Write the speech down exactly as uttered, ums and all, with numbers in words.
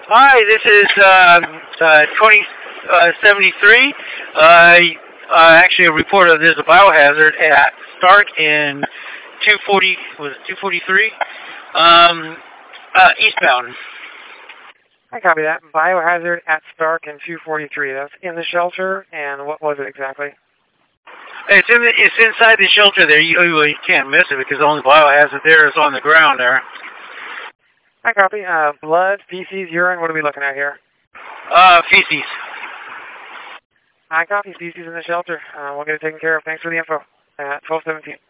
Hi, this is uh, uh, twenty seventy-three. Uh, uh, actually, a report of there's a biohazard at Stark in two forty. Was it two forty-three? Um, uh, eastbound. I copy that. Biohazard at Stark in two forty-three. That's in the shelter, and what was it exactly? It's in the, it's inside the shelter there. You, you can't miss it because the only biohazard there is on the ground there. I copy. Uh, blood, feces, urine. What are we looking at here? Uh, feces. I copy. Feces in the shelter. Uh, we'll get it taken care of. Thanks for the info. At twelve seventeen.